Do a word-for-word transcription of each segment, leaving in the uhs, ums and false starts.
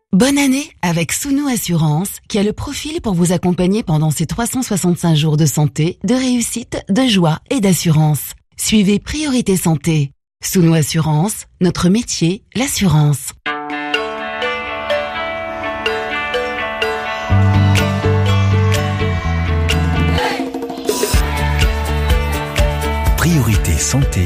Bonne année avec Sounou Assurance, qui a le profil pour vous accompagner pendant ces trois cent soixante-cinq jours de santé, de réussite, de joie et d'assurance. Suivez Priorité Santé. Sounou Assurance, notre métier, l'assurance. Priorité Santé.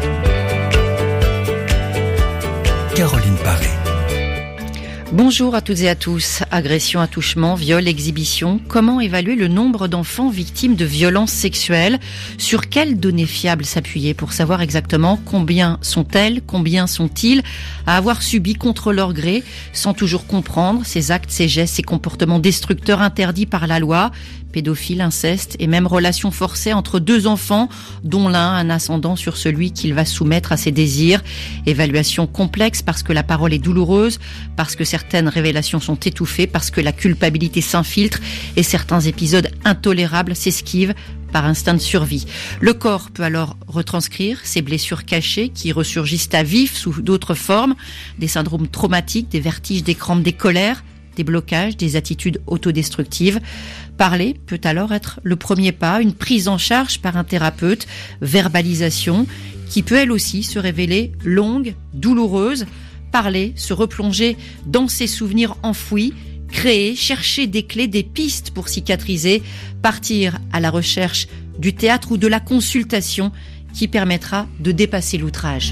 Caroline Paré. Bonjour à toutes et à tous. Agression, attouchement, viol, exhibition. Comment évaluer le nombre d'enfants victimes de violences sexuelles ? Sur quelles données fiables s'appuyer pour savoir exactement combien sont-elles, combien sont-ils à avoir subi contre leur gré, sans toujours comprendre ces actes, ces gestes, ces comportements destructeurs interdits par la loi ? Pédophiles, inceste et même relations forcées entre deux enfants, dont l'un a un ascendant sur celui qu'il va soumettre à ses désirs. Évaluation complexe parce que la parole est douloureuse, parce que certaines révélations sont étouffées, parce que la culpabilité s'infiltre et certains épisodes intolérables s'esquivent par instinct de survie. Le corps peut alors retranscrire ces blessures cachées qui ressurgissent à vif sous d'autres formes, des syndromes traumatiques, des vertiges, des crampes, des colères, des blocages, des attitudes autodestructives. Parler peut alors être le premier pas, une prise en charge par un thérapeute, verbalisation, qui peut elle aussi se révéler longue, douloureuse. Parler, se replonger dans ses souvenirs enfouis, créer, chercher des clés, des pistes pour cicatriser, partir à la recherche du théâtre ou de la consultation qui permettra de dépasser l'outrage.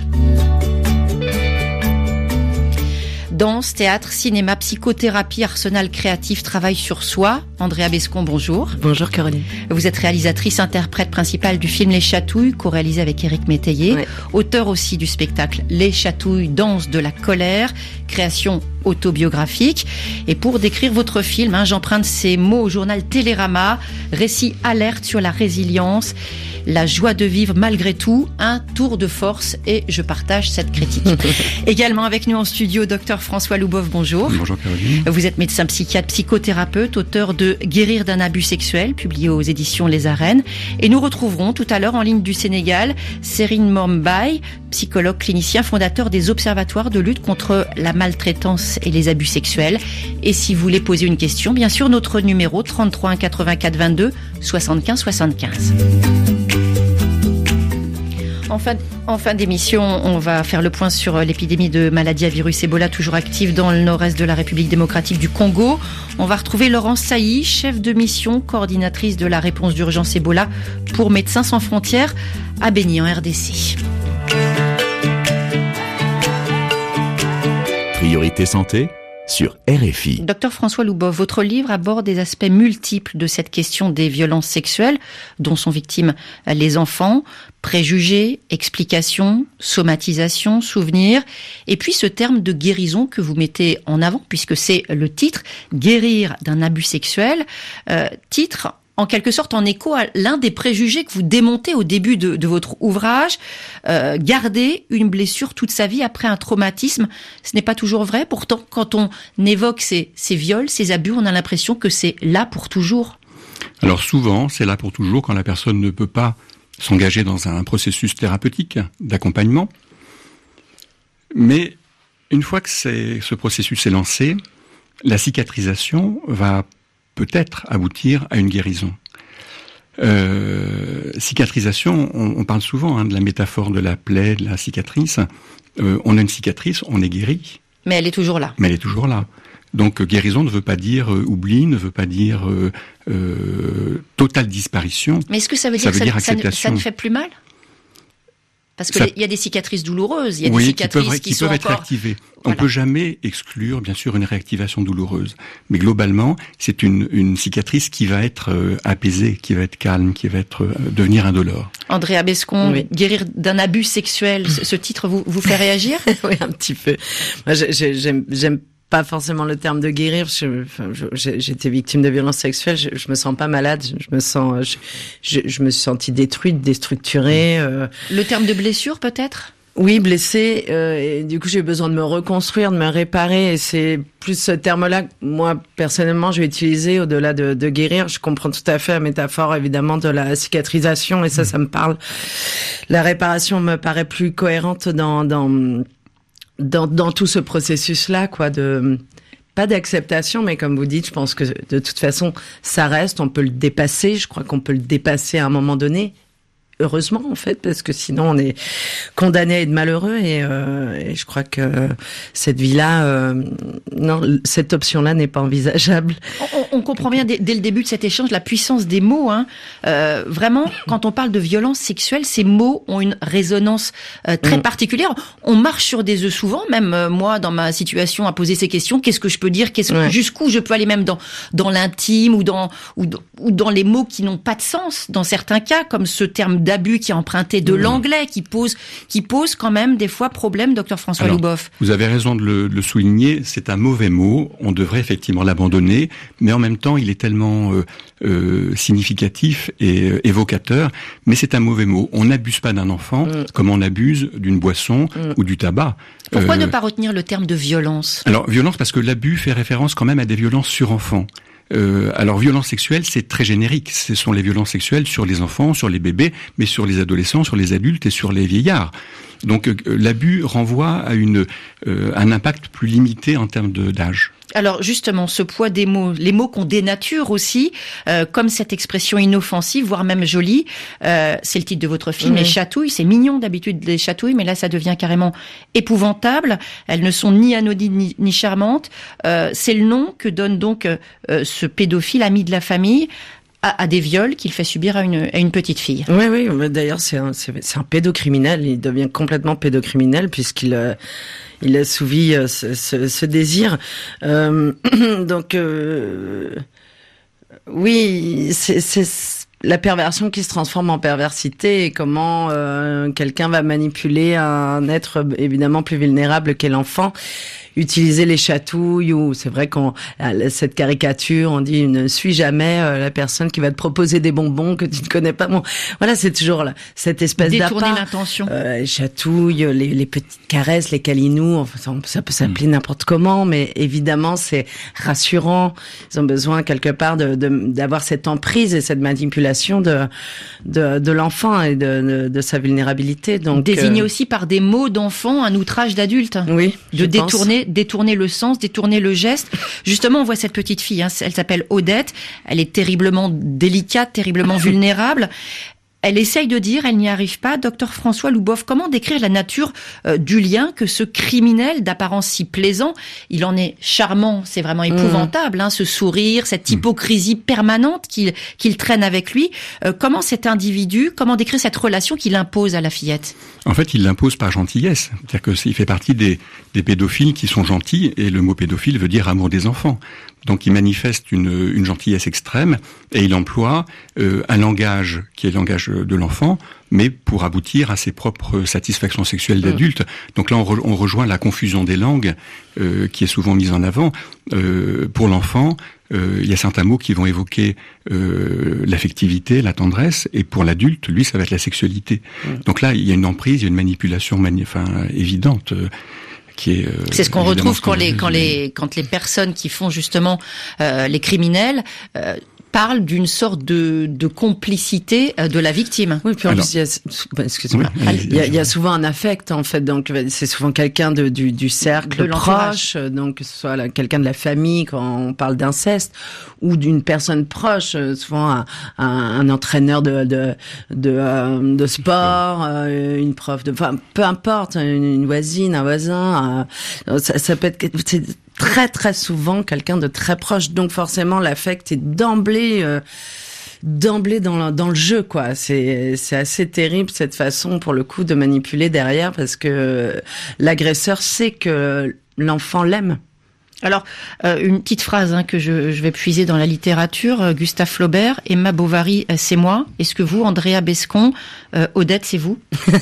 Danse, théâtre, cinéma, psychothérapie, arsenal créatif, travail sur soi. Andrea Bescon, bonjour. Bonjour Caroline. Vous êtes réalisatrice, interprète principale du film Les Chatouilles, co-réalisé avec Éric Métayer. Ouais. Auteur aussi du spectacle Les Chatouilles, danse de la colère, création autobiographique. Et pour décrire votre film, hein, j'emprunte ces mots au journal Télérama, récit alerte sur la résilience, la joie de vivre malgré tout, un tour de force, et je partage cette critique. Également avec nous en studio, docteur François Loubov, bonjour. Bonjour Caroline. Vous êtes médecin psychiatre, psychothérapeute, auteur de Guérir d'un abus sexuel, publié aux éditions Les Arènes. Et nous retrouverons tout à l'heure en ligne du Sénégal, Serine Mombaye, psychologue clinicien, fondateur des observatoires de lutte contre la maltraitance et les abus sexuels. Et si vous voulez poser une question, bien sûr, notre numéro trente-trois un quatre-vingt-quatre vingt-deux soixante-quinze soixante-quinze. En fin, en fin d'émission, on va faire le point sur l'épidémie de maladie à virus Ebola toujours active dans le nord-est de la République démocratique du Congo. On va retrouver Laurence Sailly, chef de mission, coordinatrice de la réponse d'urgence Ebola pour Médecins sans frontières à Béni en R D C. Priorité Santé sur R F I. Docteur François Loubov, votre livre aborde des aspects multiples de cette question des violences sexuelles dont sont victimes les enfants, préjugés, explications, somatisation, souvenirs, et puis ce terme de guérison que vous mettez en avant, puisque c'est le titre, guérir d'un abus sexuel, euh, titre en quelque sorte en écho à l'un des préjugés que vous démontez au début de, de votre ouvrage, euh, garder une blessure toute sa vie après un traumatisme, ce n'est pas toujours vrai. Pourtant, quand on évoque ces, ces viols, ces abus, on a l'impression que c'est là pour toujours. Alors souvent, c'est là pour toujours quand la personne ne peut pas s'engager dans un processus thérapeutique d'accompagnement. Mais une fois que c'est, ce processus est lancé, la cicatrisation va peut-être aboutir à une guérison. Euh, cicatrisation, on, on parle souvent hein, de la métaphore de la plaie, de la cicatrice. Euh, on a une cicatrice, on est guéri. Mais elle est toujours là. Mais elle est toujours là. Donc guérison ne veut pas dire euh, oubli, ne veut pas dire euh, euh, totale disparition. Mais est-ce que ça veut dire ça que veut ça, dire ça, ne, ça ne fait plus mal ? Parce qu'il y a des cicatrices douloureuses, il y a oui, des cicatrices qui peuvent, qui, qui sont peuvent être encore... activées. Voilà. On ne peut jamais exclure, bien sûr, une réactivation douloureuse. Mais globalement, c'est une, une cicatrice qui va être euh, apaisée, qui va être calme, qui va être euh, devenir indolore. Andrea Bescon, oui. Guérir d'un abus sexuel, ce, ce titre vous, vous fait réagir ? Oui, un petit peu. Moi, j'aime, j'aime pas forcément le terme de guérir. Je, enfin, je, j'étais victime de violences sexuelles. Je, je me sens pas malade. Je, je me sens, je, je, je me suis sentie détruite, déstructurée. Euh... Le terme de blessure, peut-être ? Oui, blessée. Euh, et du coup, j'ai eu besoin de me reconstruire, de me réparer. Et c'est plus ce terme-là que moi, personnellement, je vais utiliser au-delà de, de guérir. Je comprends tout à fait la métaphore, évidemment, de la cicatrisation. Et ça, ça me parle. La réparation me paraît plus cohérente dans... dans Dans, dans tout ce processus-là, quoi, de pas d'acceptation, mais comme vous dites, je pense que de toute façon, ça reste, on peut le dépasser. Je crois qu'on peut le dépasser à un moment donné. Heureusement, en fait, parce que sinon on est condamné à être malheureux et, euh, et je crois que cette vie-là, euh, non, cette option-là n'est pas envisageable. On, on comprend bien dès, dès le début de cet échange la puissance des mots. Hein. Euh, vraiment, quand on parle de violence sexuelle, ces mots ont une résonance euh, très mmh. particulière. On marche sur des œufs souvent, même euh, moi, dans ma situation, à poser ces questions. Qu'est-ce que je peux dire ? Qu'est-ce, ouais. Jusqu'où je peux aller, même dans dans l'intime ou dans ou, ou dans les mots qui n'ont pas de sens dans certains cas, comme ce terme d'abus qui est emprunté de mmh. l'anglais, qui pose, qui pose quand même des fois problème, docteur François Alors, Louboff. Vous avez raison de le, de le souligner, c'est un mauvais mot, on devrait effectivement l'abandonner, mais en même temps il est tellement euh, euh, significatif et euh, évocateur, mais c'est un mauvais mot. On n'abuse pas d'un enfant mmh. comme on abuse d'une boisson mmh. ou du tabac. Pourquoi euh, ne pas retenir le terme de violence ? Alors violence parce que l'abus fait référence quand même à des violences sur enfants. Euh, alors, violence sexuelle, c'est très générique. Ce sont les violences sexuelles sur les enfants, sur les bébés, mais sur les adolescents, sur les adultes et sur les vieillards. Donc, euh, l'abus renvoie à une euh, un impact plus limité en termes de, d'âge. Alors justement, ce poids des mots, les mots qu'on dénature aussi, euh, comme cette expression inoffensive, voire même jolie, euh, c'est le titre de votre film, mmh. Les chatouilles, c'est mignon d'habitude les chatouilles, mais là ça devient carrément épouvantable, elles ne sont ni anodines ni, ni charmantes, euh, c'est le nom que donne donc euh, ce pédophile ami de la famille, À, à des viols qu'il fait subir à une, à une petite fille. Oui, oui. D'ailleurs, c'est un, c'est, c'est un pédocriminel. Il devient complètement pédocriminel puisqu'il euh, il assouvit euh, ce, ce, ce désir. Euh, donc, euh, oui, c'est, c'est la perversion qui se transforme en perversité et comment euh, quelqu'un va manipuler un être évidemment plus vulnérable qu'est l'enfant. Utiliser les chatouilles ou c'est vrai qu'on cette caricature on dit ne suis jamais euh, la personne qui va te proposer des bonbons que tu ne connais pas. Bon, voilà, c'est toujours là cette espèce d'appât. Détourner l'intention. Euh, les chatouilles, les, les petites caresses, les câlinous, enfin ça peut s'appeler mmh. n'importe comment, mais évidemment c'est rassurant. Ils ont besoin quelque part de, de d'avoir cette emprise et cette manipulation de de, de l'enfant et de, de, de sa vulnérabilité. Donc désigné euh... aussi par des mots d'enfant un outrage d'adulte. Oui, de détourner. Pense. détourner le sens, détourner le geste. Justement, on voit cette petite fille, hein, elle s'appelle Odette, elle est terriblement délicate, terriblement vulnérable. Elle essaye de dire, elle n'y arrive pas. Docteur François Louboff, comment décrire la nature euh, du lien que ce criminel d'apparence si plaisant, il en est charmant, c'est vraiment épouvantable, mmh. hein, ce sourire, cette hypocrisie permanente qu'il, qu'il traîne avec lui. Euh, comment cet individu, comment décrire cette relation qu'il impose à la fillette ? En fait, il l'impose par gentillesse. C'est-à-dire que il fait partie des, des pédophiles qui sont gentils, et le mot pédophile veut dire amour des enfants. Donc il manifeste une, une gentillesse extrême et il emploie euh, un langage qui est le langage de l'enfant, mais pour aboutir à ses propres satisfactions sexuelles d'adulte. Donc là, on, re, on rejoint la confusion des langues euh, qui est souvent mise en avant. Euh, pour l'enfant, euh, il y a certains mots qui vont évoquer euh, l'affectivité, la tendresse, et pour l'adulte, lui, ça va être la sexualité. Mmh. Donc là, il y a une emprise, il y a une manipulation mani- enfin, évidente. Euh, Qui est, euh, c'est ce qu'on retrouve quand les quand les quand les personnes qui font justement euh, les criminels euh, parlent d'une sorte de de complicité de la victime. Oui, puis en plus il y a excusez-moi, oui, il y a, il y a souvent un affect en fait, donc c'est souvent quelqu'un de du du cercle de proche, donc que ce soit la, quelqu'un de la famille quand on parle d'inceste ou d'une personne proche, souvent un, un, un entraîneur de de de, euh, de sport, euh, une prof de, enfin peu importe, une, une voisine, un voisin, euh, ça, ça peut être c'est très très souvent quelqu'un de très proche, donc forcément l'affect est d'emblée euh, d'emblée dans le, dans le jeu, quoi. C'est c'est assez terrible cette façon pour le coup de manipuler derrière, parce que l'agresseur sait que l'enfant l'aime. Alors, euh, une petite phrase hein, que je, je vais puiser dans la littérature. Euh, Gustave Flaubert, Emma Bovary, euh, c'est moi. Est-ce que vous, Andrea Bescon, euh, Odette, c'est vous?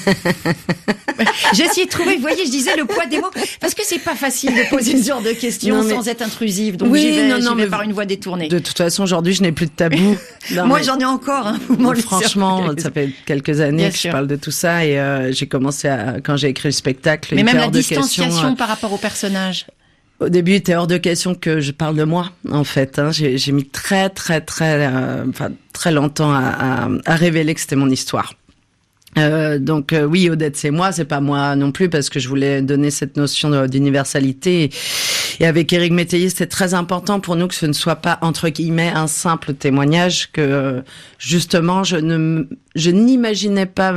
J'ai essayé de trouver, vous voyez, je disais le poids des mots, parce que c'est pas facile de poser ce genre de questions non, mais... sans être intrusive. Donc oui, j'y vais, non, non, j'y vais mais... par une voie détournée. De toute façon, aujourd'hui, je n'ai plus de tabou. Non, Moi, mais... j'en ai encore. Hein, bon, franchement, ça fait quelques années Bien que sûr. je parle de tout ça, et euh, j'ai commencé à, quand j'ai écrit le spectacle. Mais même la distanciation question, euh... par rapport au personnage. Au début, il était hors de question que je parle de moi, en fait. Hein. J'ai, j'ai mis très, très, très, euh, enfin, très longtemps à, à, à révéler que c'était mon histoire. Euh, donc euh, oui, Odette, c'est moi, c'est pas moi non plus, parce que je voulais donner cette notion de, d'universalité Et avec Éric Métayer, c'était très important pour nous que ce ne soit pas, entre guillemets, un simple témoignage, que justement, je ne, je n'imaginais pas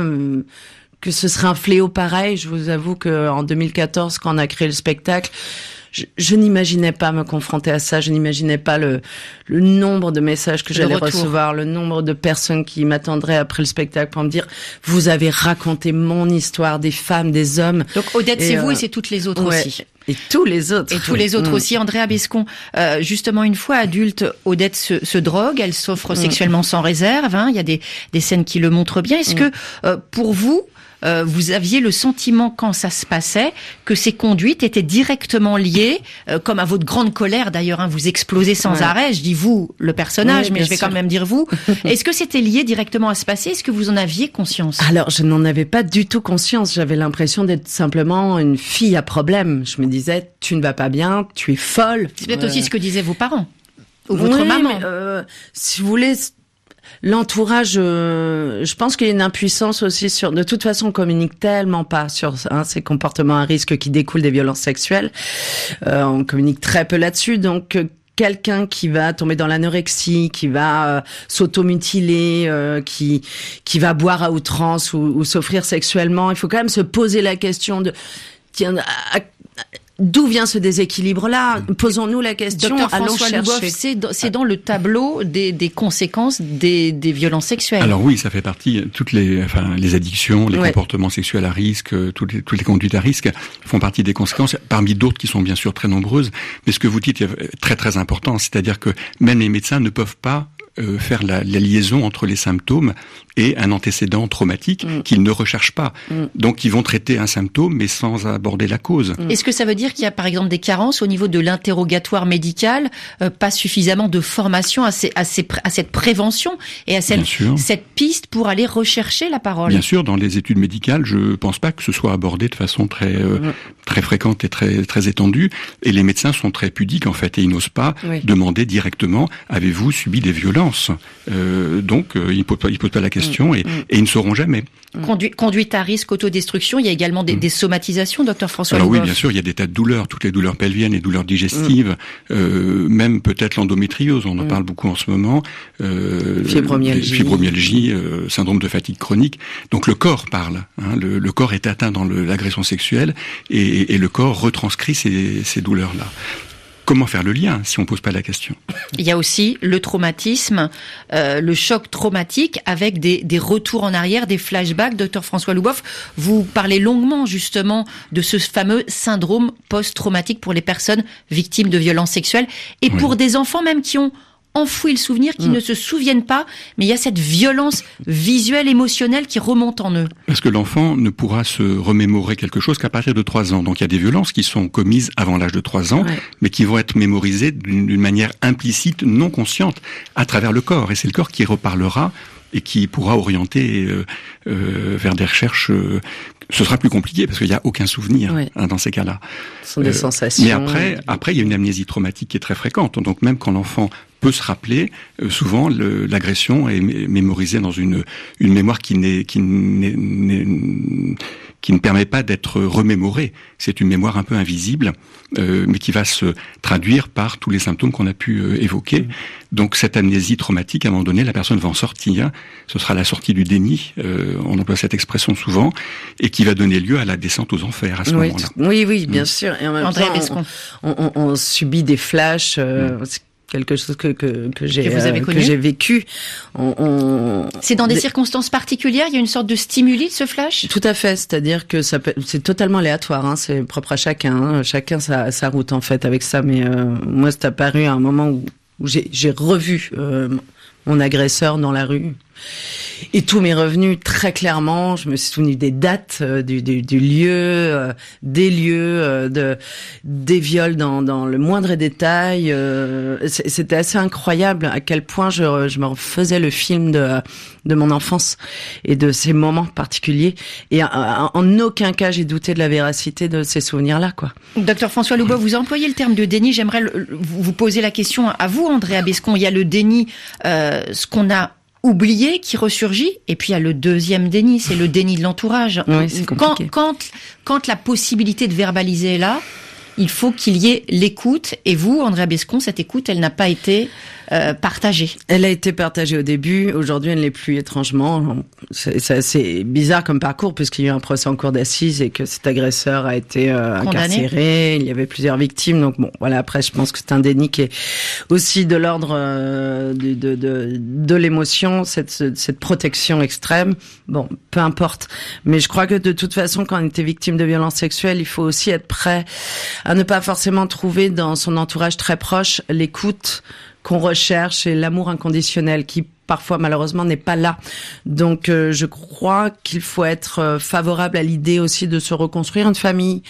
que ce serait un fléau pareil. Je vous avoue que en deux mille quatorze, quand on a créé le spectacle, Je, je n'imaginais pas me confronter à ça. Je n'imaginais pas le, le nombre de messages que j'allais recevoir, le nombre de personnes qui m'attendraient après le spectacle pour me dire « Vous avez raconté mon histoire, des femmes, des hommes. » Donc Odette, c'est euh, vous et c'est toutes les autres ouais, aussi. Et tous les autres. Et tous les autres mmh. aussi. Andrea Bescon, euh, justement, une fois adulte, Odette se, se drogue, elle s'offre mmh. sexuellement sans réserve. Hein. Il y a des, des scènes qui le montrent bien. Est-ce mmh. que, euh, pour vous, Euh, vous aviez le sentiment, quand ça se passait, que ces conduites étaient directement liées, euh, comme à votre grande colère d'ailleurs, hein, vous explosez sans ouais. arrêt, je dis vous, le personnage, oui, mais je vais sûr. quand même dire vous. Est-ce que c'était lié directement à ce passé? Est-ce que vous en aviez conscience? Alors, je n'en avais pas du tout conscience, j'avais l'impression d'être simplement une fille à problème. Je me disais, tu ne vas pas bien, tu es folle. C'est peut-être euh... aussi ce que disaient vos parents, ou votre oui, maman. Mais, euh, si vous voulez... L'entourage, euh, je pense qu'il y a une impuissance aussi sur. De toute façon, on communique tellement pas sur hein, ces comportements à risque qui découlent des violences sexuelles. Euh, on communique très peu là-dessus, donc. Euh, Quelqu'un qui va tomber dans l'anorexie, qui va euh, s'automutiler, euh, qui qui va boire à outrance ou, ou s'offrir sexuellement, il faut quand même se poser la question de tiens, à, à, d'où vient ce déséquilibre-là? Posons-nous la question. Docteur Allons François chercher. Louboff, c'est dans, c'est dans le tableau des, des conséquences des, des violences sexuelles. Alors oui, ça fait partie. Toutes les, enfin, les addictions, les ouais. comportements sexuels à risque, toutes les, toutes les conduites à risque font partie des conséquences. Parmi d'autres qui sont bien sûr très nombreuses. Mais ce que vous dites est très très important, c'est-à-dire que même les médecins ne peuvent pas Euh, faire la, la liaison entre les symptômes et un antécédent traumatique mmh. qu'ils ne recherchent pas. Mmh. Donc, ils vont traiter un symptôme, mais sans aborder la cause. Mmh. Est-ce que ça veut dire qu'il y a, par exemple, des carences au niveau de l'interrogatoire médical, euh, pas suffisamment de formation à, ces, à, ces, à cette prévention et à cette, cette piste pour aller rechercher la parole? Bien sûr, dans les études médicales, je pense pas que ce soit abordé de façon très euh, mmh. très fréquente et très très étendue. Et les médecins sont très pudiques, en fait, et ils n'osent pas oui. demander directement « Avez-vous subi des violences ?» Euh, donc, euh, ils ne posent pas, ils posent pas la question et, et ils ne sauront jamais. Conduite, conduite à risque, autodestruction, il y a également des, mmh. des somatisations, docteur François Alors Louboff. Oui, bien sûr, il y a des tas de douleurs, toutes les douleurs pelviennes, les douleurs digestives, mmh. euh, même peut-être l'endométriose, on en mmh. parle beaucoup en ce moment. Euh, fibromyalgie, fibromyalgie euh, syndrome de fatigue chronique. Donc le corps parle, hein, le, le corps est atteint dans le, l'agression sexuelle et, et le corps retranscrit ces, ces douleurs-là. Comment faire le lien si on pose pas la question? Il y a aussi le traumatisme, euh, le choc traumatique avec des, des retours en arrière, des flashbacks. Docteur François Louboff, vous parlez longuement justement de ce fameux syndrome post-traumatique pour les personnes victimes de violences sexuelles et oui. pour des enfants même qui ont enfoui le souvenir, qui mmh. ne se souviennent pas, mais il y a cette violence visuelle, émotionnelle qui remonte en eux. Parce que l'enfant ne pourra se remémorer quelque chose qu'à partir de trois ans. Donc il y a des violences qui sont commises avant l'âge de trois ans, ouais. mais qui vont être mémorisées d'une, d'une manière implicite, non consciente, à travers le corps. Et c'est le corps qui reparlera et qui pourra orienter euh, euh, vers des recherches. Euh, ce sera plus compliqué parce qu'il n'y a aucun souvenir oui. hein, dans ces cas-là. Ce sont des euh, sensations. Mais après, après, il y a une amnésie traumatique qui est très fréquente. Donc même quand l'enfant peut se rappeler, euh, souvent le, l'agression est mé- mémorisée dans une une mémoire qui n'est qui n'est, n'est qui ne permet pas d'être remémorée. C'est une mémoire un peu invisible, euh, mais qui va se traduire par tous les symptômes qu'on a pu euh, évoquer. Mmh. Donc cette amnésie traumatique, à un moment donné, la personne va en sortir. Ce sera la sortie du déni, euh, on emploie cette expression souvent, et qui va donner lieu à la descente aux enfers à ce oui, moment-là. Oui, oui, bien mmh. sûr. Et en même André temps, on, on, on, on subit des flashs. Euh, mmh. quelque chose que que, que j'ai que, vous avez euh, connu. que j'ai vécu. On, on... C'est dans des, des circonstances particulières. Il y a une sorte de stimuli de ce flash. Tout à fait, c'est-à-dire que ça peut, c'est totalement aléatoire. Hein, c'est propre à chacun. Hein, chacun sa, sa route en fait avec ça. Mais euh, moi, c'est apparu à un moment où, où j'ai, j'ai revu euh, mon agresseur dans la rue. Et tout m'est revenu très clairement. Je me suis souvenu des dates, euh, du, du, du lieu, euh, des lieux, euh, de, des viols dans, dans le moindre détail. Euh, c'était assez incroyable à quel point je, je me refaisais le film de, de mon enfance et de ces moments particuliers. Et en, en aucun cas j'ai douté de la véracité de ces souvenirs-là, quoi. Docteur François Louboff, vous employez le terme de déni. J'aimerais le, vous poser la question à vous, Andrea Bescon. Il y a le déni, euh, ce qu'on a oublié qui ressurgit, et puis il y a le deuxième déni, c'est le déni de l'entourage. Oui, c'est compliqué. Quand, quand, quand la possibilité de verbaliser est là, il faut qu'il y ait l'écoute. Et vous, Andrea Bescon, cette écoute, elle n'a pas été euh, partagée. Elle a été partagée au début. Aujourd'hui, elle ne l'est plus, étrangement. C'est, c'est assez bizarre comme parcours, puisqu'il y a eu un procès en cour d'assises et que cet agresseur a été euh, incarcéré. Il y avait plusieurs victimes. Donc bon, voilà. Après, je pense que c'est un déni qui est aussi de l'ordre euh, de, de, de, de l'émotion, cette, cette protection extrême. Bon, peu importe. Mais je crois que de toute façon, quand on était victime de violences sexuelles, il faut aussi être prêt à ne pas forcément trouver dans son entourage très proche l'écoute qu'on recherche et l'amour inconditionnel qui parfois malheureusement n'est pas là. Donc euh, je crois qu'il faut être euh, favorable à l'idée aussi de se reconstruire une famille,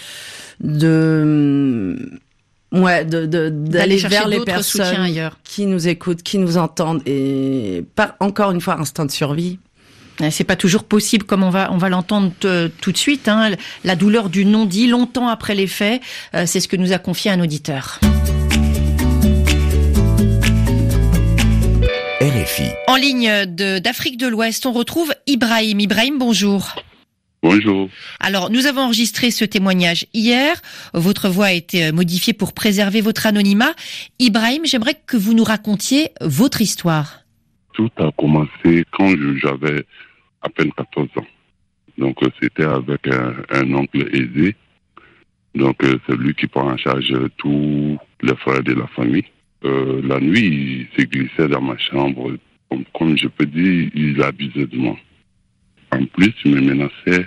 de ouais, de, de d'aller, d'aller vers les personnes qui nous écoutent, qui nous entendent et pas encore une fois instinct de survie. C'est pas toujours possible, comme on va on va l'entendre t- tout de suite. Hein. La douleur du non-dit, longtemps après les faits, euh, c'est ce que nous a confié un auditeur. R F I. En ligne de, d'Afrique de l'Ouest, on retrouve Ibrahim. Ibrahim, bonjour. Bonjour. Alors, nous avons enregistré ce témoignage hier. Votre voix a été modifiée pour préserver votre anonymat. Ibrahim, j'aimerais que vous nous racontiez votre histoire. Tout a commencé quand j'avais à peine quatorze ans. Donc, c'était avec un, un oncle aisé. Donc, c'est lui qui prend en charge tous les frais de la famille. Euh, la nuit, il se glissait dans ma chambre. Comme, comme je peux dire, il abusait de moi. En plus, il me menaçait.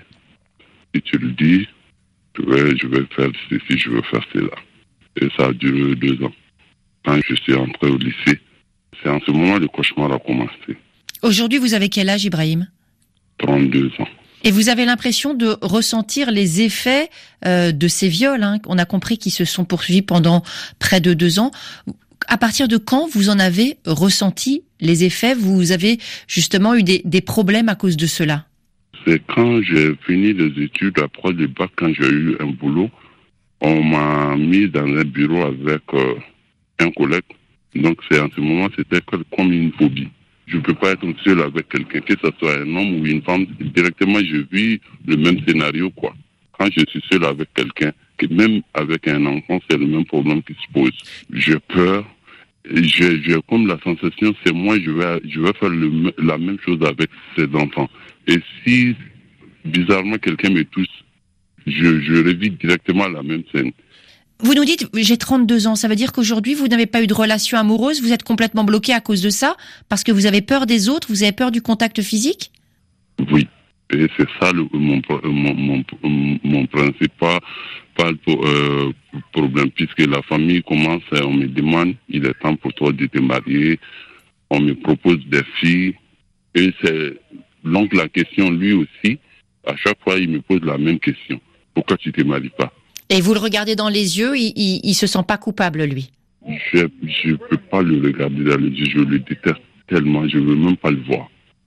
Si tu le dis, je vais, je vais faire ceci, je vais faire cela. Et ça a duré deux ans. Quand je suis entré au lycée, c'est en ce moment que le cauchemar a commencé. Aujourd'hui, vous avez quel âge, Ibrahim ? trente-deux ans. Et vous avez l'impression de ressentir les effets euh, de ces viols, hein, on a compris qu'ils se sont poursuivis pendant près de deux ans. À partir de quand vous en avez ressenti les effets ? Vous avez justement eu des, des problèmes à cause de cela ? C'est quand j'ai fini les études, après le bac, quand j'ai eu un boulot, on m'a mis dans un bureau avec euh, un collègue. Donc c'est en ce moment, c'était comme une phobie. Je ne peux pas être seul avec quelqu'un, que ce soit un homme ou une femme. Directement, je vis le même scénario, quoi. Quand je suis seul avec quelqu'un, que même avec un enfant, c'est le même problème qui se pose. J'ai peur. J'ai, j'ai comme la sensation, c'est moi, je vais, je vais faire le, la même chose avec ces enfants. Et si, bizarrement, quelqu'un me touche, je, je revis directement la même scène. Vous nous dites, j'ai trente-deux ans, ça veut dire qu'aujourd'hui, vous n'avez pas eu de relation amoureuse, vous êtes complètement bloqué à cause de ça, parce que vous avez peur des autres, vous avez peur du contact physique ? Oui, et c'est ça le, mon, mon, mon, mon principal pas euh, problème, puisque la famille commence, on me demande, il est temps pour toi de te marier, on me propose des filles, et c'est donc la question, lui aussi, à chaque fois, il me pose la même question. Pourquoi tu te maries pas ? Et vous le regardez dans les yeux, il, il, il se sent pas coupable, lui ? Je je peux pas le regarder dans les yeux, je le déteste tellement, je veux même pas le voir.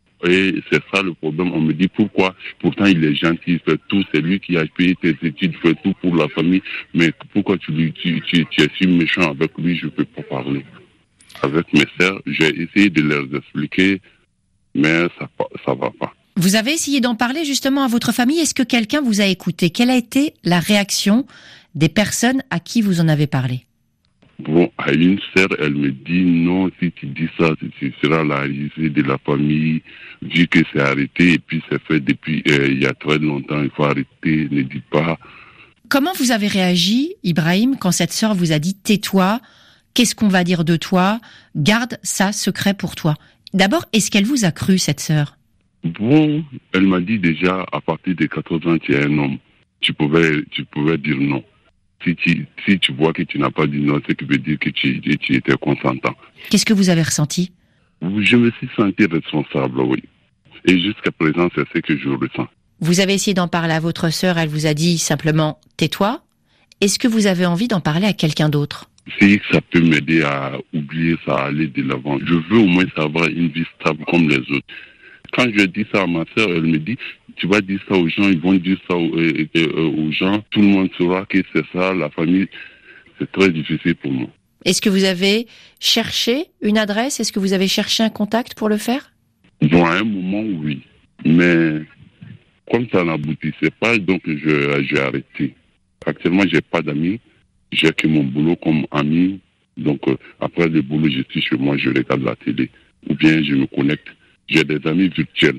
Et c'est ça le problème, on me dit pourquoi, pourtant il est gentil, il fait tout, c'est lui qui a payé tes études, il fait tout pour la famille, mais pourquoi tu, lui, tu, tu, tu es si méchant avec lui, je peux pas parler. Avec mes sœurs, j'ai essayé de leur expliquer, mais ça, ça va pas. Vous avez essayé d'en parler justement à votre famille. Est-ce que quelqu'un vous a écouté ? Quelle a été la réaction des personnes à qui vous en avez parlé ? Bon, à une sœur, elle me dit non, si tu dis ça, ce sera la risée de la famille, vu que c'est arrêté et puis c'est fait depuis euh, il y a très longtemps, il faut arrêter, ne dis pas. Comment vous avez réagi, Ibrahim, quand cette sœur vous a dit tais-toi, qu'est-ce qu'on va dire de toi, garde ça secret pour toi ? D'abord, est-ce qu'elle vous a cru, cette sœur ? Bon, elle m'a dit déjà, à partir de quatorze ans, tu es un homme. Tu pouvais, tu pouvais dire non. Si tu, si tu vois que tu n'as pas dit non, c'est qui veut dire que tu, tu étais consentant. Qu'est-ce que vous avez ressenti ? Je me suis senti responsable, oui. Et jusqu'à présent, c'est ce que je ressens. Vous avez essayé d'en parler à votre sœur, elle vous a dit simplement « tais-toi ». Est-ce que vous avez envie d'en parler à quelqu'un d'autre ? Si ça peut m'aider à oublier ça, à aller de l'avant. Je veux au moins avoir une vie stable comme les autres. Quand je dis ça à ma sœur, elle me dit, tu vas dire ça aux gens, ils vont dire ça aux, euh, euh, aux gens, tout le monde saura que c'est ça, la famille. C'est très difficile pour moi. Est-ce que vous avez cherché une adresse ? Est-ce que vous avez cherché un contact pour le faire ? Bon, à un moment, oui. Mais comme ça n'aboutissait pas, donc je, j'ai arrêté. Actuellement, j'ai pas d'amis. j'ai que mon boulot comme ami. Donc, euh, après le boulot, je suis chez moi, je regarde la télé. Ou bien je me connecte. J'ai des amis virtuels.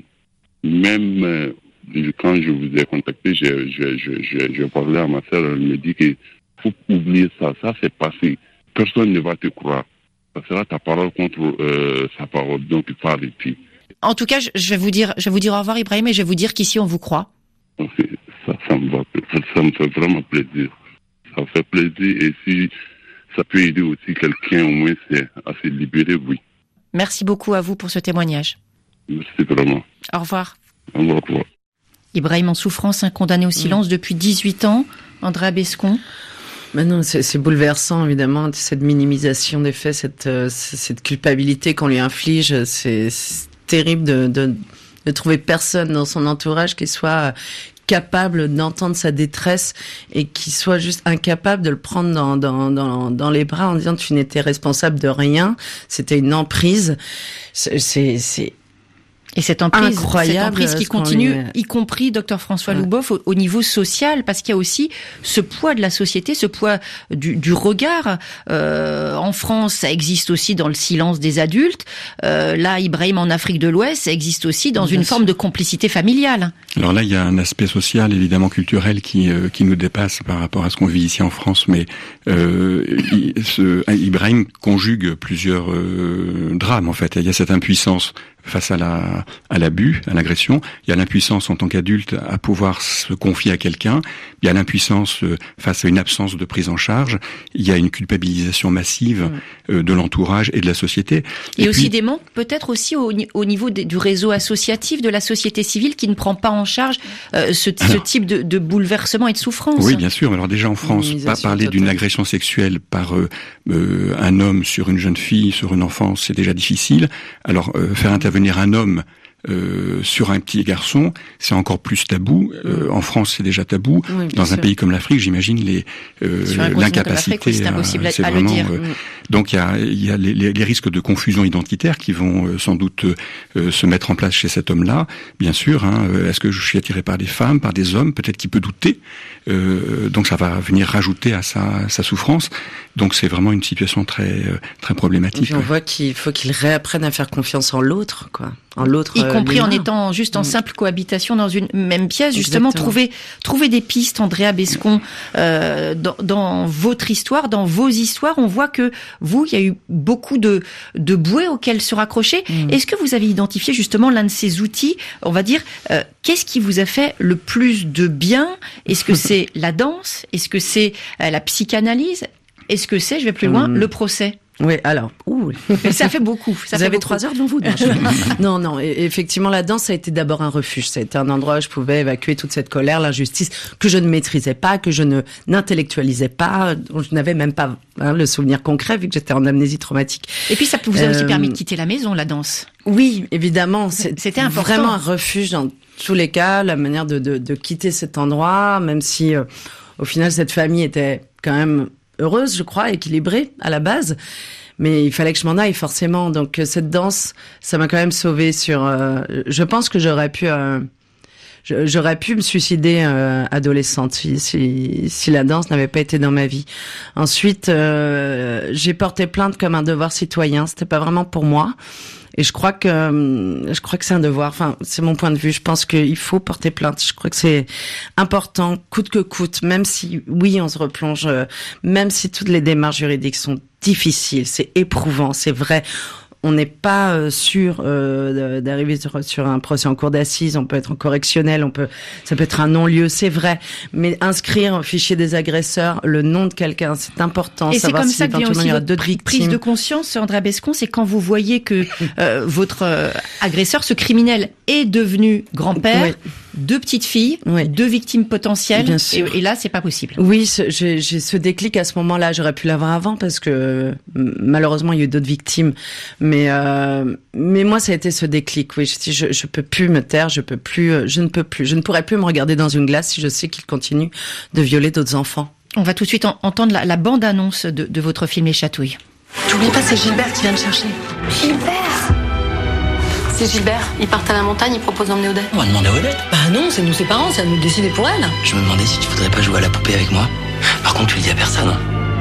Même euh, quand je vous ai contacté, j'ai, j'ai, j'ai, j'ai, j'ai parlé à ma sœur, elle me dit qu'il faut oublier ça. Ça, c'est passé. Personne ne va te croire. Ça sera ta parole contre euh, sa parole. Donc, il faut arrêter. En tout cas, je vais vous dire, je vais vous dire au revoir, Ibrahim, et je vais vous dire qu'ici, on vous croit. Donc, ça, ça me va, ça me fait vraiment plaisir. Ça me fait plaisir. Et si ça peut aider aussi quelqu'un, au moins, c'est à se libérer, oui. Merci beaucoup à vous pour ce témoignage. Merci vraiment. Au revoir. Au revoir. Au revoir. Ibrahim en souffrance, un condamné au silence mmh. depuis dix-huit ans. Andrea Bescon. Mais non, c'est, c'est bouleversant, évidemment, cette minimisation des faits, cette, euh, cette culpabilité qu'on lui inflige. C'est, c'est terrible de, de, de trouver personne dans son entourage qui soit capable d'entendre sa détresse et qui soit juste incapable de le prendre dans, dans, dans, dans les bras en disant tu n'étais responsable de rien, c'était une emprise. C'est, c'est, c'est Et cette emprise, cette emprise qui continue, lui... y compris, docteur François ouais. Louboff, au, au niveau social, parce qu'il y a aussi ce poids de la société, ce poids du, du regard. Euh, en France, ça existe aussi dans le silence des adultes. Euh, là, Ibrahim, en Afrique de l'Ouest, ça existe aussi dans Bien une sûr. forme de complicité familiale. Alors là, il y a un aspect social, évidemment culturel, qui euh, qui nous dépasse par rapport à ce qu'on vit ici en France. Mais euh, il, ce, Ibrahim conjugue plusieurs euh, drames, en fait. Il y a cette impuissance face à la à l'abus, à l'agression. Il y a l'impuissance en tant qu'adulte à pouvoir se confier à quelqu'un. Il y a l'impuissance face à une absence de prise en charge. Il y a une culpabilisation massive mmh. de l'entourage et de la société. Et, et puis, aussi des manques, peut-être aussi au, au niveau des, du réseau associatif, de la société civile qui ne prend pas en charge euh, ce, Alors, ce type de, de bouleversement et de souffrance. Oui, bien sûr. Alors déjà en France, pas parler totale. d'une agression sexuelle par euh, euh, un homme sur une jeune fille, sur une enfant, c'est déjà difficile. Alors euh, faire intervenir venir un homme euh, sur un petit garçon, c'est encore plus tabou. Euh, en France, c'est déjà tabou. Oui, Dans sûr. un pays comme l'Afrique, j'imagine les euh, l'incapacité. Oui, c'est impossible à, c'est à vraiment, le dire. Euh, donc il y a, il y a les, les risques de confusion identitaire qui vont euh, sans doute euh, se mettre en place chez cet homme-là. Bien sûr. Hein, est-ce que je suis attiré par des femmes, par des hommes? Peut-être qu'il peut douter. Euh, donc ça va venir rajouter à sa, sa souffrance. Donc c'est vraiment une situation très très problématique. Et puis on ouais. voit qu'il faut qu'il réapprenne à faire confiance en l'autre, quoi. En l'autre, y compris euh, en étant juste en simple cohabitation dans une même pièce. Justement, Exactement. trouver trouver des pistes, Andrea Bescon, euh, dans, dans votre histoire, dans vos histoires, on voit que vous, il y a eu beaucoup de de bouées auxquelles se raccrocher. Mmh. Est-ce que vous avez identifié justement l'un de ces outils, on va dire, euh, qu'est-ce qui vous a fait le plus de bien? Est-ce que c'est la danse? Est-ce que c'est euh, la psychanalyse? Est-ce que c'est, je vais plus loin, mmh. le procès? Oui, alors, ouh. ça fait beaucoup. Ça vous fait avez beaucoup. trois heures devant vous. Non, non, et, effectivement, la danse, ça a été d'abord un refuge. Ça a été un endroit où je pouvais évacuer toute cette colère, l'injustice que je ne maîtrisais pas, que je ne n'intellectualisais pas, dont je n'avais même pas hein, le souvenir concret vu que j'étais en amnésie traumatique. Et puis ça vous a euh, aussi permis de quitter la maison, la danse. Oui, évidemment. C'était important. Vraiment un refuge dans tous les cas, la manière de, de, de quitter cet endroit, même si euh, au final cette famille était quand même heureuse, je crois, équilibrée à la base. Mais il fallait que je m'en aille forcément. Donc cette danse, ça m'a quand même sauvée sur. Euh, je pense que j'aurais pu, euh, j'aurais pu me suicider euh, adolescente si, si si la danse n'avait pas été dans ma vie. Ensuite, euh, j'ai porté plainte comme un devoir citoyen. C'était pas vraiment pour moi. Et je crois que je crois que c'est un devoir. Enfin, c'est mon point de vue. Je pense qu'il faut porter plainte. Je crois que c'est important, coûte que coûte. Même si, oui, on se replonge. Même si toutes les démarches juridiques sont difficiles, c'est éprouvant, c'est vrai. On n'est pas sûr euh, d'arriver sur, sur un procès en cour d'assises. On peut être en correctionnel, on peut, ça peut être un non-lieu, c'est vrai. Mais inscrire au fichier des agresseurs le nom de quelqu'un, c'est important. Et c'est comme si ça que vient aussi votre prise victimes. de conscience, Andrea Bescon, c'est quand vous voyez que euh, votre euh, agresseur, ce criminel, est devenu grand-père, oui. deux petites filles, oui. deux victimes potentielles. Et, et là, c'est pas possible. Oui, ce, j'ai, j'ai ce déclic à ce moment-là. J'aurais pu l'avoir avant parce que malheureusement, il y a eu d'autres victimes. Mais euh, mais moi, ça a été ce déclic. Oui, je dis, je, je peux plus me taire, je peux plus, je ne peux plus, je ne pourrais plus me regarder dans une glace si je sais qu'il continue de violer d'autres enfants. On va tout de suite en, entendre la, la bande-annonce de, de votre film Les Chatouilles. T'oublies pas, c'est Gilbert qui vient te chercher. Gilbert C'est Gilbert. Ils partent à la montagne, ils proposent d'emmener Odette. On va demander à Odette. Bah non, c'est nous ses parents, c'est à nous de décider pour elle. Je me demandais si tu voudrais pas jouer à la poupée avec moi. Par contre, tu le dis à personne.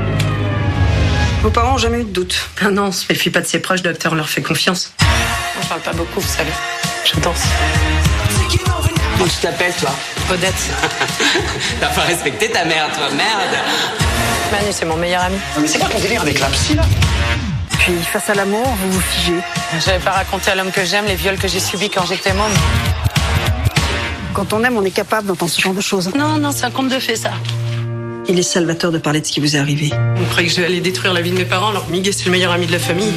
Vos parents ont jamais eu de doute? Ah non, on se méfie pas de ses proches, docteur leur fait confiance. On parle pas beaucoup, vous savez. Je danse. Comment tu t'appelles, toi? Odette. T'as pas respecté ta mère, toi, merde. Manu, c'est mon meilleur ami. Mais c'est quoi ton délire avec la psy, là? Puis, face à l'amour, vous vous figez. J'avais pas raconté à l'homme que j'aime les viols que j'ai subis quand j'étais môme. Quand on aime, on est capable d'entendre ce genre de choses. Non, non, c'est un conte de fées, ça. Il est salvateur de parler de ce qui vous est arrivé. On croyait que j'allais détruire la vie de mes parents, alors que Miguel, c'est le meilleur ami de la famille.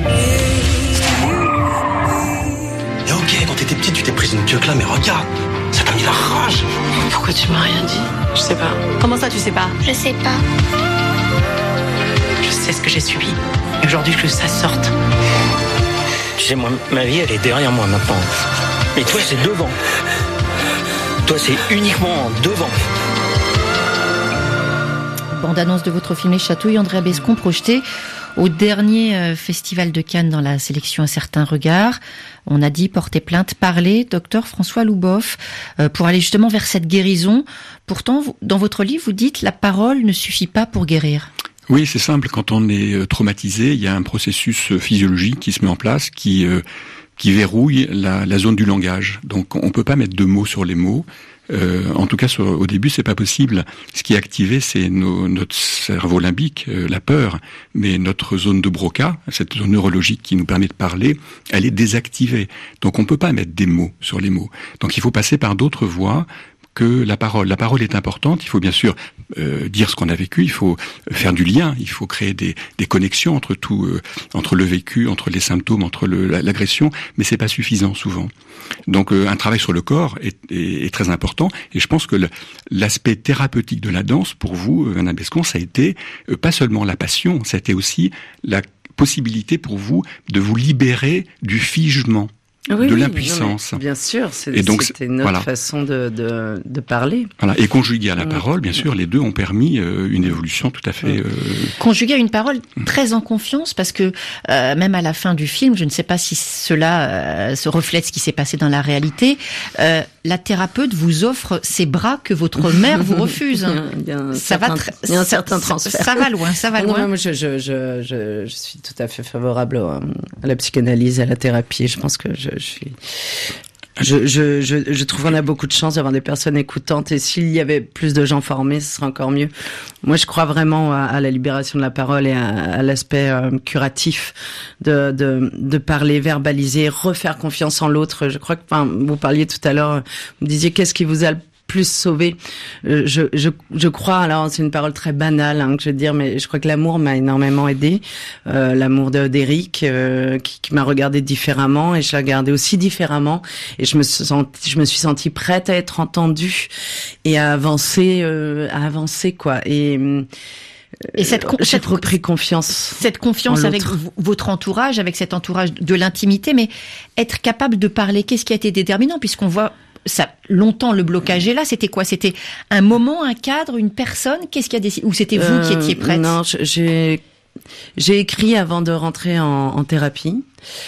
Et ok, quand t'étais petite, tu t'es prise une pioque là, mais regarde, ça t'a mis la rage. Pourquoi tu m'as rien dit? Je sais pas. Comment ça, tu sais pas? Je sais pas. Je sais ce que j'ai subi. Et aujourd'hui, je veux que ça sorte. Tu sais, moi, ma vie, elle est derrière moi maintenant. Mais toi, c'est devant. Toi, c'est uniquement devant. Bande-annonce de votre film Les Chatouilles, Andrea Bescon, projeté au dernier euh, festival de Cannes dans la sélection Un certain regard. On a dit porter plainte, parler, docteur François Louboff, euh, pour aller justement vers cette guérison. Pourtant, vous, dans votre livre, vous dites la parole ne suffit pas pour guérir. Oui, c'est simple. Quand on est traumatisé, il y a un processus physiologique qui se met en place, qui euh, qui verrouille la, la zone du langage. Donc, on peut pas mettre de mots sur les mots. Euh, en tout cas, sur, au début, c'est pas possible. Ce qui est activé, c'est nos, notre cerveau limbique, euh, la peur, mais notre zone de Broca, cette zone neurologique qui nous permet de parler, elle est désactivée. Donc, on peut pas mettre des mots sur les mots. Donc, il faut passer par d'autres voies que la parole. La parole est importante. Il faut bien sûr euh, dire ce qu'on a vécu. Il faut faire du lien. Il faut créer des, des connexions entre tout, euh, entre le vécu, entre les symptômes, entre le, l'agression. Mais c'est pas suffisant souvent. Donc euh, un travail sur le corps est, est, est très important. Et je pense que le, l'aspect thérapeutique de la danse, pour vous, Madame Bescon, ça a été euh, pas seulement la passion, ça a été aussi la possibilité pour vous de vous libérer du figement. Oui, de oui, l'impuissance. Non, bien sûr, c'est, et donc, c'était notre voilà. façon de, de, de parler. Voilà. Et conjugué à la mmh. parole, bien sûr, les deux ont permis euh, une évolution tout à fait... Euh... Conjugué à une parole très en confiance, parce que euh, même à la fin du film, je ne sais pas si cela euh, se reflète ce qui s'est passé dans la réalité, euh, la thérapeute vous offre ses bras que votre mère vous refuse. Il y a un, ça certain, va tr- il y a un certain transfert. Ça, ça va loin, ça va non, loin. Non, moi, je, je, je, je, je suis tout à fait favorable à, à la psychanalyse, à la thérapie. Je pense que je, je suis... Je, je, je, je trouve qu'on a beaucoup de chance d'avoir des personnes écoutantes, et s'il y avait plus de gens formés, ce serait encore mieux. Moi, je crois vraiment à, à la libération de la parole et à, à l'aspect euh, curatif de, de, de parler, verbaliser, refaire confiance en l'autre. Je crois que, enfin, vous parliez tout à l'heure, vous disiez qu'est-ce qui vous a le plus sauvé. Euh, je, je, je crois, alors c'est une parole très banale hein, que je veux dire, mais je crois que l'amour m'a énormément aidé. Euh, l'amour de, d'Éric euh, qui, qui m'a regardé différemment, et je l'ai regardé aussi différemment, et je me suis sentie, je me suis sentie prête à être entendue et à avancer, euh, à avancer quoi. Et Et cette, con- j'ai cette repris confiance. Cette confiance avec v- votre entourage, avec cet entourage de l'intimité, mais être capable de parler, qu'est-ce qui a été déterminant, puisqu'on voit ça longtemps le blocage est là. C'était quoi? C'était un moment, un cadre, une personne? Qu'est-ce qui a décidé? Ou c'était vous euh, qui étiez prête? Non, j'ai j'ai écrit avant de rentrer en, en thérapie.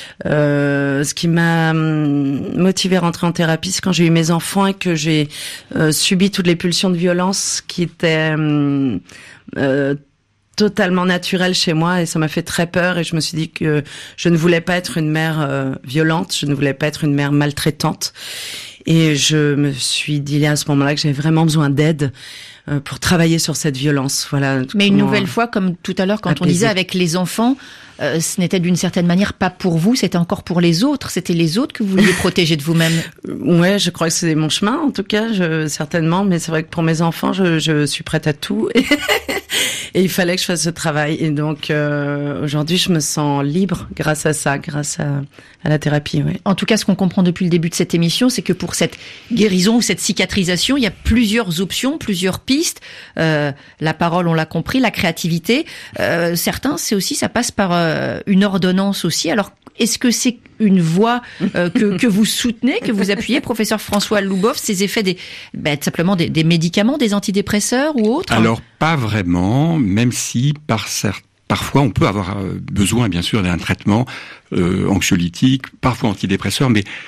Euh, ce qui m'a motivé à rentrer en thérapie, c'est quand j'ai eu mes enfants et que j'ai euh, subi toutes les pulsions de violence qui étaient euh, euh, totalement naturel chez moi, et ça m'a fait très peur, et je me suis dit que je ne voulais pas être une mère euh, violente, je ne voulais pas être une mère maltraitante, et je me suis dit à ce moment-là que j'avais vraiment besoin d'aide euh, pour travailler sur cette violence. Voilà. Mais une nouvelle fois, comme tout à l'heure quand apaiser. On disait avec les enfants, euh, ce n'était d'une certaine manière pas pour vous, c'était encore pour les autres, c'était les autres que vous vouliez protéger de vous-même. Ouais, je crois que c'est mon chemin en tout cas, je, certainement, mais c'est vrai que pour mes enfants, je, je suis prête à tout. Et il fallait que je fasse ce travail. Et donc, euh, aujourd'hui, je me sens libre grâce à ça, grâce à, à la thérapie. Oui. En tout cas, ce qu'on comprend depuis le début de cette émission, c'est que pour cette guérison ou cette cicatrisation, il y a plusieurs options, plusieurs pistes. Euh, la parole, on l'a compris, la créativité. Euh, certains, c'est aussi, ça passe par euh, une ordonnance aussi. Alors, est-ce que c'est une voie euh, que, que vous soutenez, que vous appuyez, professeur François Louboff, ces effets des, ben, simplement des, des médicaments, des antidépresseurs ou autres? Alors, pas vraiment, même si par certains, parfois on peut avoir besoin, bien sûr, d'un traitement euh, anxiolytique, parfois antidépresseur, mais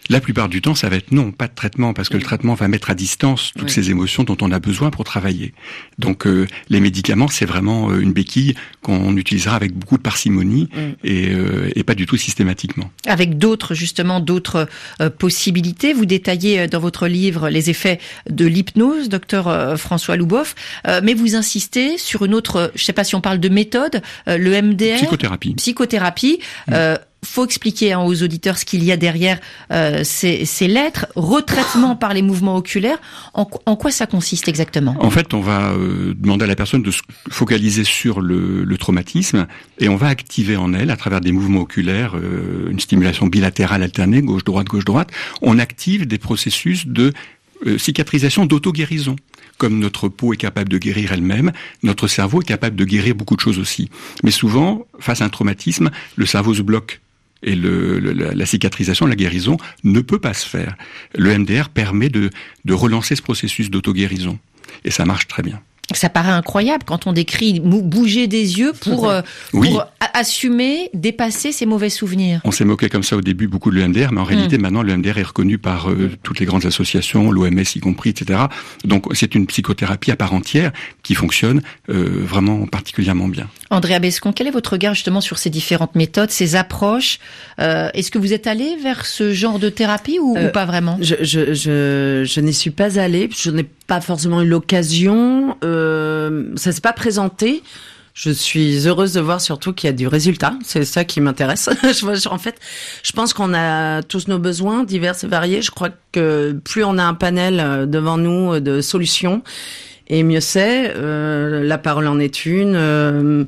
La plupart du temps, ça va être non, pas de traitement, parce que mmh. le traitement va mettre à distance toutes oui. ces émotions dont on a besoin pour travailler. Donc euh, les médicaments, c'est vraiment euh, une béquille qu'on utilisera avec beaucoup de parcimonie mmh. et, euh, et pas du tout systématiquement. Avec d'autres, justement, d'autres euh, possibilités. Vous détaillez euh, dans votre livre les effets de l'hypnose, docteur euh, François Louboff, euh, mais vous insistez sur une autre, je ne sais pas si on parle de méthode, euh, le M D R. Psychothérapie. Psychothérapie. Mmh. Euh, faut expliquer hein, aux auditeurs ce qu'il y a derrière euh, ces, ces lettres. Retraitement par les mouvements oculaires, en, en quoi ça consiste exactement ? En fait, on va euh, demander à la personne de se focaliser sur le, le traumatisme et on va activer en elle, à travers des mouvements oculaires, euh, une stimulation bilatérale alternée, gauche-droite, gauche-droite, on active des processus de euh, cicatrisation, d'auto-guérison. Comme notre peau est capable de guérir elle-même, notre cerveau est capable de guérir beaucoup de choses aussi. Mais souvent, face à un traumatisme, le cerveau se bloque. Et le, le, la cicatrisation, la guérison ne peut pas se faire. Le M D R permet de, de relancer ce processus d'auto-guérison. Et ça marche très bien. Ça paraît incroyable quand on décrit bouger des yeux pour, euh, oui. pour assumer, dépasser ces mauvais souvenirs. On s'est moqué comme ça au début beaucoup de l'E M D R, mais en réalité mmh. maintenant le M D R est reconnu par euh, toutes les grandes associations, l'O M S y compris, et cetera. Donc c'est une psychothérapie à part entière qui fonctionne euh, vraiment particulièrement bien. Andrea Bescon, quel est votre regard justement sur ces différentes méthodes, ces approches ? euh, Est-ce que vous êtes allé vers ce genre de thérapie ou, euh, ou pas vraiment ? Je, je, je, je n'y suis pas allée, je n'ai pas forcément eu l'occasion. Euh, ça s'est pas présenté. Je suis heureuse de voir surtout qu'il y a du résultat. C'est ça qui m'intéresse. En fait, je pense qu'on a tous nos besoins divers et variés. Je crois que plus on a un panel devant nous de solutions, et mieux c'est. Euh, la parole en est une. Euh,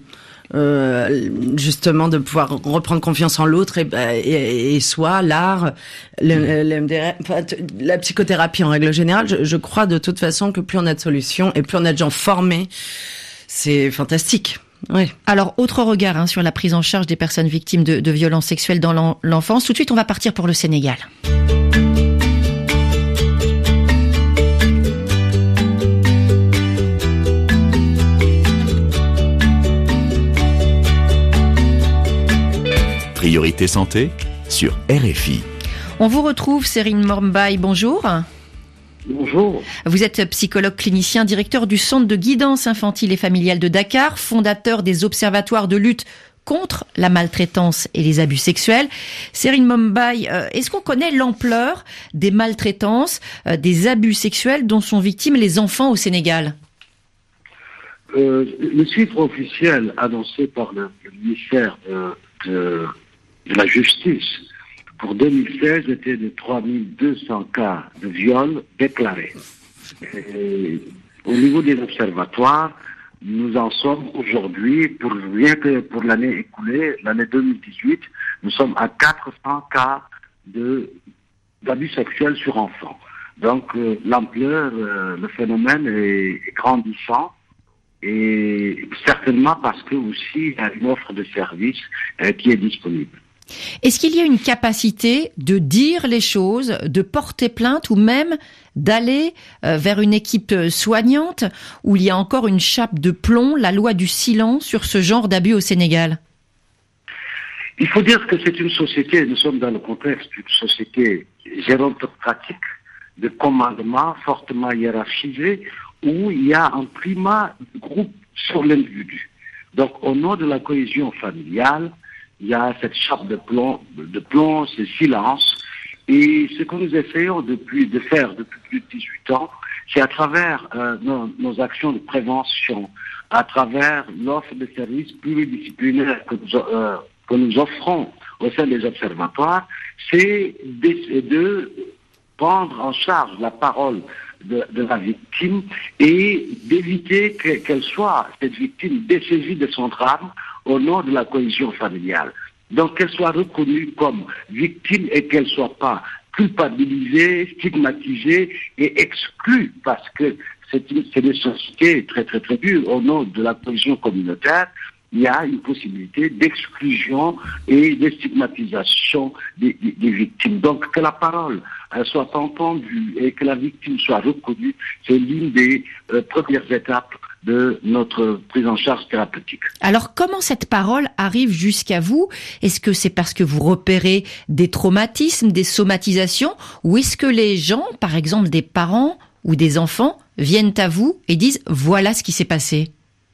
Euh, justement de pouvoir reprendre confiance en l'autre et, et, et soi, l'art, le, le M D R, enfin, la psychothérapie en règle générale. Je, je crois de toute façon que plus on a de solutions et plus on a de gens formés, c'est fantastique. Oui. Alors, autre regard hein, sur la prise en charge des personnes victimes de, de violences sexuelles dans l'en, l'enfance. Tout de suite, on va partir pour le Sénégal. Priorité santé sur R F I. On vous retrouve, Serine Mormbaye, bonjour. Bonjour. Vous êtes psychologue clinicien, directeur du Centre de guidance infantile et familiale de Dakar, fondateur des observatoires de lutte contre la maltraitance et les abus sexuels. Serine Mormbaye, est-ce qu'on connaît l'ampleur des maltraitances, des abus sexuels dont sont victimes les enfants au Sénégal ? euh, Le chiffre officiel annoncé par le, le ministère de, de de la justice pour deux mille seize était de trois mille deux cents cas de viol déclarés. Et au niveau des observatoires, nous en sommes aujourd'hui, pour rien que pour l'année écoulée, l'année deux mille dix-huit, nous sommes à quatre cents cas de d'abus sexuels sur enfants. Donc euh, l'ampleur, euh, le phénomène est, est grandissant. Et certainement parce que aussi il y a une offre de service euh, qui est disponible. Est-ce qu'il y a une capacité de dire les choses, de porter plainte ou même d'aller euh, vers une équipe soignante où il y a encore une chape de plomb, la loi du silence sur ce genre d'abus au Sénégal ? Il faut dire que c'est une société, nous sommes dans le contexte d'une société gérontocratique, de commandement fortement hiérarchisé, où il y a un primat de groupe sur l'individu. Donc au nom de la cohésion familiale, il y a cette chape de plomb, de plomb, ce silence. Et ce que nous essayons depuis, de faire depuis plus de dix-huit ans, c'est à travers euh, nos, nos actions de prévention, à travers l'offre de services pluridisciplinaires que nous, euh, que nous offrons au sein des observatoires, c'est de, de prendre en charge la parole de, de la victime et d'éviter que, qu'elle soit, cette victime, dessaisie de son drame au nom de la cohésion familiale. Donc qu'elle soit reconnue comme victime et qu'elle ne soit pas culpabilisée, stigmatisée et exclue, parce que c'est une, c'est une société très très très dure. Au nom de la cohésion communautaire, il y a une possibilité d'exclusion et de stigmatisation des, des, des victimes. Donc que la parole elle soit entendue et que la victime soit reconnue, c'est l'une des euh, premières étapes de notre prise en charge thérapeutique. Alors, comment cette parole arrive jusqu'à vous? Est-ce que c'est parce que vous repérez des traumatismes, des somatisations, ou est-ce que les gens, par exemple des parents ou des enfants, viennent à vous et disent « voilà ce qui s'est passé ».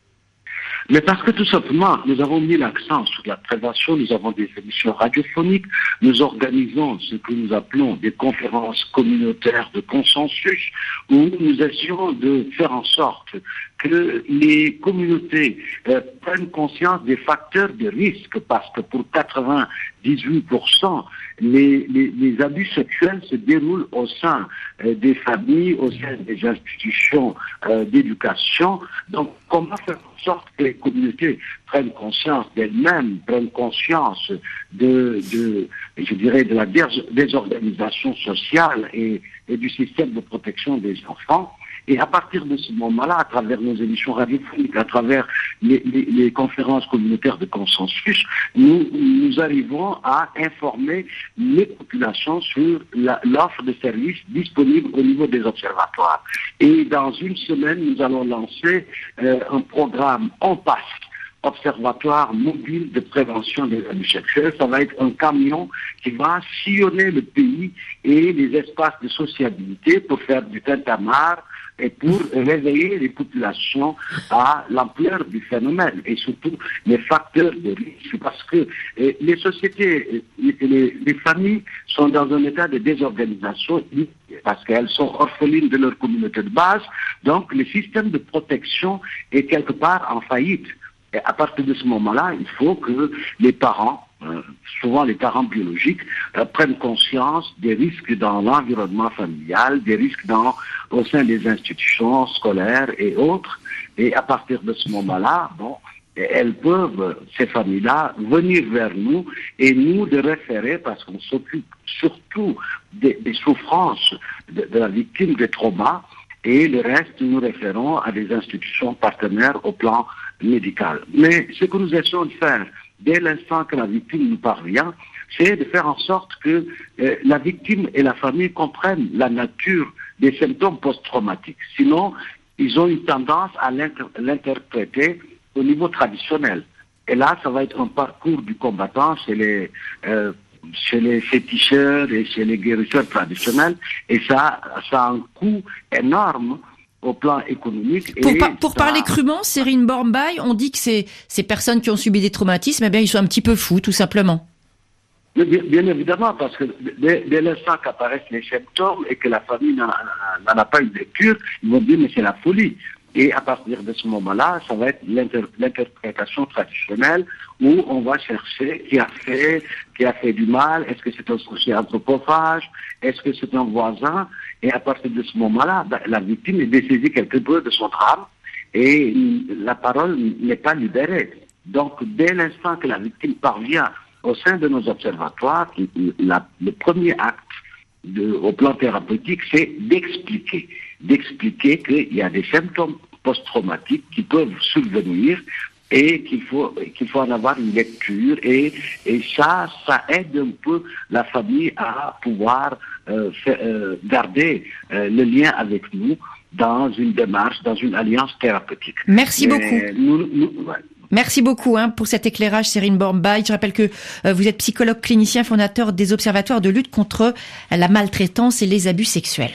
Mais parce que tout simplement, nous avons mis l'accent sur la prévention, nous avons des émissions radiophoniques, nous organisons ce que nous appelons des conférences communautaires de consensus, où nous essayons de faire en sorte que les communautés euh, prennent conscience des facteurs de risque, parce que pour quatre-vingt-dix-huit pour cent, les, les, les abus sexuels se déroulent au sein euh, des familles, au sein des institutions euh, d'éducation. Donc, comment faire en sorte que les communautés prennent conscience d'elles-mêmes, prennent conscience de, de, je dirais, de la désorganisation sociale et, et du système de protection des enfants. Et à partir de ce moment-là, à travers nos émissions radiophoniques, à travers les, les, les conférences communautaires de consensus, nous, nous arrivons à informer les populations sur la, l'offre de services disponibles au niveau des observatoires. Et dans une semaine, nous allons lancer euh, un programme en passe. Observatoire mobile de prévention des abus sexuels. Ça va être un camion qui va sillonner le pays et les espaces de sociabilité pour faire du tintamarre et pour réveiller les populations à l'ampleur du phénomène et surtout les facteurs de risque, parce que eh, les sociétés, les, les, les familles sont dans un état de désorganisation parce qu'elles sont orphelines de leur communauté de base, donc le système de protection est quelque part en faillite. Et à partir de ce moment-là, il faut que les parents, euh, souvent les parents biologiques, euh, prennent conscience des risques dans l'environnement familial, des risques dans, au sein des institutions scolaires et autres. Et à partir de ce moment-là, bon, elles peuvent, ces familles-là, venir vers nous et nous de référer, parce qu'on s'occupe surtout des, des souffrances de, de la victime des traumas. Et le reste, nous référons à des institutions partenaires au plan médical. Mais ce que nous essayons de faire, dès l'instant que la victime nous parvient, c'est de faire en sorte que euh, la victime et la famille comprennent la nature des symptômes post-traumatiques. Sinon, ils ont une tendance à l'inter- l'interpréter au niveau traditionnel. Et là, ça va être un parcours du combattant chez les... Euh, chez les féticheurs et chez les guérisseurs traditionnels, et ça, ça a un coût énorme au plan économique. Pour, et par, pour ça... parler crûment, Serine Bornbaï, on dit que ces, ces personnes qui ont subi des traumatismes, eh bien, ils sont un petit peu fous, tout simplement. Bien, bien évidemment, parce que dès, dès l'instant qu'apparaissent les symptômes et que la famille n'en, n'en a pas une lecture, ils vont dire mais c'est la folie. Et à partir de ce moment-là, ça va être l'inter, l'interprétation traditionnelle où on va chercher qui a fait, qui a fait du mal, est-ce que c'est un sorcier anthropophage, est-ce que c'est un voisin, et à partir de ce moment-là, ben, la victime est dessaisie quelque peu de son drame et la parole n'est pas libérée. Donc, dès l'instant que la victime parvient au sein de nos observatoires, la, le premier acte de, au plan thérapeutique, c'est d'expliquer, d'expliquer qu'il y a des symptômes post-traumatiques qui peuvent survenir et qu'il faut qu'il faut en avoir une lecture et et ça ça aide un peu la famille à pouvoir euh, faire, euh, garder euh, le lien avec nous dans une démarche, dans une alliance thérapeutique. Merci Mais beaucoup. Nous, nous, ouais. Merci beaucoup hein, pour cet éclairage, Serine Bornbaï. Je rappelle que euh, vous êtes psychologue clinicien, fondateur des observatoires de lutte contre la maltraitance et les abus sexuels.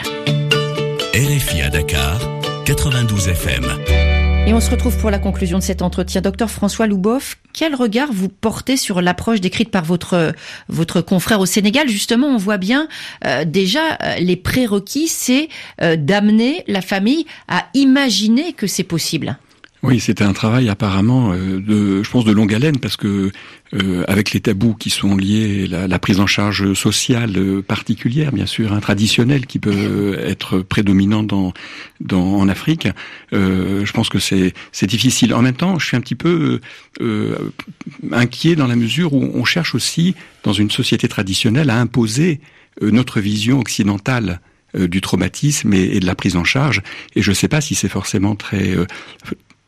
R F I à Dakar, quatre-vingt-douze F M. Et on se retrouve pour la conclusion de cet entretien. Docteur François Louboff, quel regard vous portez sur l'approche décrite par votre votre confrère au Sénégal? Justement, on voit bien euh, déjà euh, les prérequis, c'est euh, d'amener la famille à imaginer que c'est possible. Oui, c'était un travail apparemment euh, de, je pense, de longue haleine, parce que euh, avec les tabous qui sont liés, la, la prise en charge sociale euh, particulière, bien sûr, hein, traditionnelle, qui peut être prédominante dans, dans en Afrique, euh, je pense que c'est c'est difficile. En même temps, je suis un petit peu euh, inquiet dans la mesure où on cherche aussi, dans une société traditionnelle, à imposer euh, notre vision occidentale du traumatisme et, et de la prise en charge. Et je ne sais pas si c'est forcément très... Euh,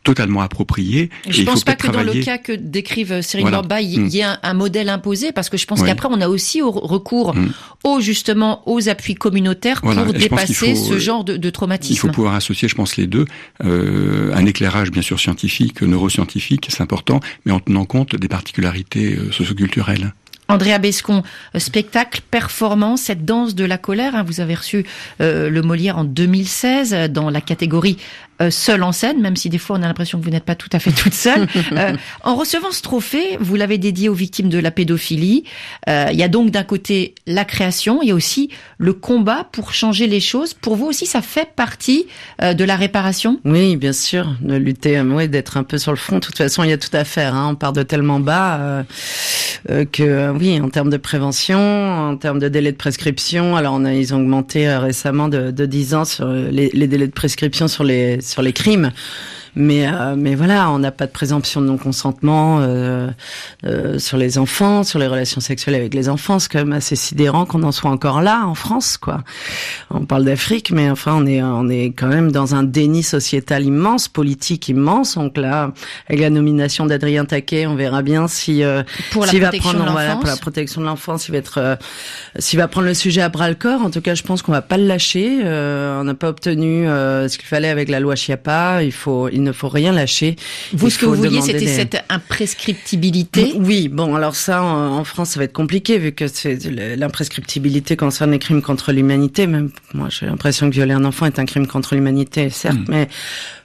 totalement approprié. Je ne pense pas que travailler... dans le cas que décrive Cyril voilà. Lorba, il y ait un, un modèle imposé, parce que je pense oui. qu'après on a aussi au recours mmh. aux justement aux appuis communautaires voilà. pour dépasser faut, ce genre de, de traumatisme. Il faut pouvoir associer, je pense, les deux. Euh, un éclairage bien sûr scientifique, neuroscientifique, c'est important, mais en tenant compte des particularités euh, socioculturelles. Andrea Bescon, spectacle, performance, cette danse de la colère. Hein, vous avez reçu euh, le Molière en deux mille seize dans la catégorie euh, seule en scène, même si des fois on a l'impression que vous n'êtes pas tout à fait toute seule. euh, en recevant ce trophée, vous l'avez dédié aux victimes de la pédophilie. Euh, il y a donc d'un côté la création, il y a aussi le combat pour changer les choses. Pour vous aussi, ça fait partie euh, de la réparation ? Oui, bien sûr, de lutter, oui, d'être un peu sur le front. De toute façon, il y a tout à faire. Hein. On part de tellement bas euh, euh, que oui, en termes de prévention, en termes de délai de prescription. Alors, on a ils ont augmenté euh, récemment de, de dix ans sur les, les délais de prescription sur les sur les crimes. Mais euh, mais voilà, on n'a pas de présomption de non-consentement euh, euh, sur les enfants, sur les relations sexuelles avec les enfants. C'est quand même assez sidérant qu'on en soit encore là en France, quoi. On parle d'Afrique, mais enfin on est on est quand même dans un déni sociétal immense, politique immense. Donc là, avec la nomination d'Adrien Taquet, on verra bien si euh, pour s'il la va prendre voilà pour la protection de l'enfance, il va être euh, s'il va prendre le sujet à bras le corps. En tout cas, je pense qu'on va pas le lâcher. Euh, on n'a pas obtenu euh, ce qu'il fallait avec la loi Schiappa. Il faut il Il ne faut rien lâcher. Vous, ce que vous vouliez, c'était des... cette imprescriptibilité. Oui, bon, alors ça, en, en France, ça va être compliqué, vu que c'est, l'imprescriptibilité concerne les crimes contre l'humanité. Même moi, j'ai l'impression que violer un enfant est un crime contre l'humanité, certes, mmh. mais